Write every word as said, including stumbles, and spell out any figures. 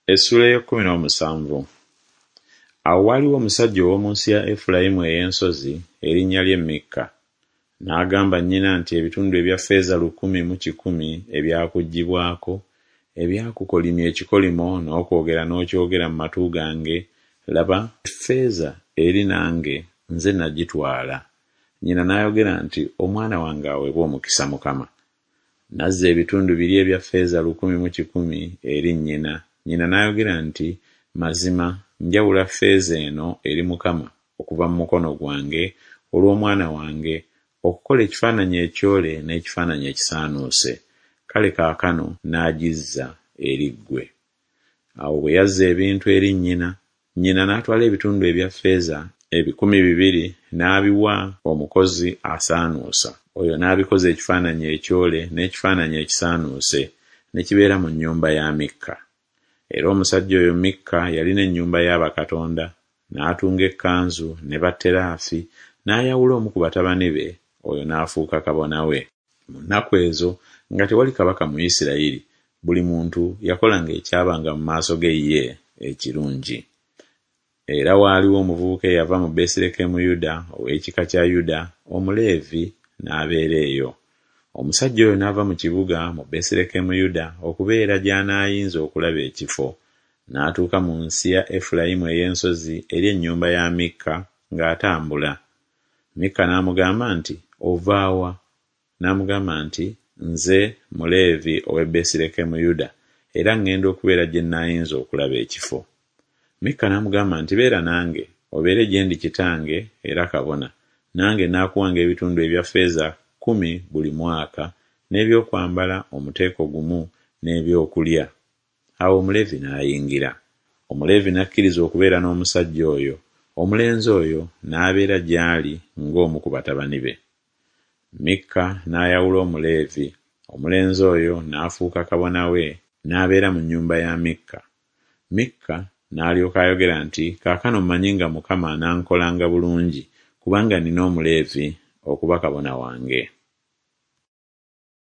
Essula ey'ekkumi n'omusanvu. Awo waaliwo omusajja ow'omu nsi ya Efulayimu ey'ensozi erinnya lye Mikka. N'agamba nnyina nti ebitundu ebya ffeeza lukumi mu kikumi ebyakuggyibwako, ebyakukolimya ekikolimo n'okwogera n'okyogera mu matu gange, laba effeeza eri nange nze nagitwala. Nnyina n'ayogera nti omwana wange aweebwe omukisa Mukama. N'azza ebitundu biri ebya ffeeza lukumi mu kikumi eri nnyina. Nnyina n'ayogera nti mazima njawula ffeeza eno eri Mukama okuva mu mukono gwange olw'omwana wange okukola ekifaananyi ekyole n'ekifaananyi ekisaanuuse. Kale kaakano n'agizza eri ggwe. Awo bwe yazza ebintu eri nnyina, nnyina n'atwala ebitundu ebya ffeeza ebikumi bibiri n'abiwa omukozi asaanuusa. Oyo n'abikoza ekifaananyi ekyole n'ekifaananyi ekisaanuuse ne kibeera mu nnyumba ya Mikka. Era omusajja oyo Mikka yalina ennyumba y'abakatonda, n'atunga ekkanzu ne batteraafi, n'ayawula omu ku batabani be, oyo n'afuuka kabona we. Mu nnaku ezo nga tewali kabaka mu Isirayiri, buli muntu yakolanga ekyabanga mu maaso ge ye ekirungi. Era waaliwo omuvubuka eyava mu Besirekemu Yuda ow'ekika kya Yuda, Omuleevi, n'abeera eyo. Omusajja oyo n'ava mu kibuga mu Besirekemu Yuda okubeera gy'anaayinza okulaba ekifo, n'atuuka mu nsi ya Efulayimu ey'ensozi eri ennyumba ya Mikka ng'atambula. Mikka n'amugamba nti, "Ova wa?" N'amugamba nti, "Nze Muleevi ow'e Besirekemu Yuda, era ŋŋenda okubeera gye nnaayinza okulaba ekifo." Mikka n'amugamba nti, "Beera nange, obeere gye ndi kitange era kabona, nange naakuwanga ebitundu ebya ffeeza kkumi buli mwaka, n'ebyokwambala omuteeko gumu, n'ebyokulya." Awo Omuleevi n'ayingira. Omuleevi n'akkiriza okubeera n'omusajja oyo. Omulenzi oyo n'abeera gy'ali ng'omu ku batabani be. Mikka n'ayawula Omuleevi. Omulenzi oyo n'afuuka kabona we, n'abeera mu nnyumba ya Mikka. Mikka n'alyoka ayogera nti, "Kaakano mmanyi nga Mukama anankolanga bulungi, kubanga nina Omuleevi okuba kabona wange."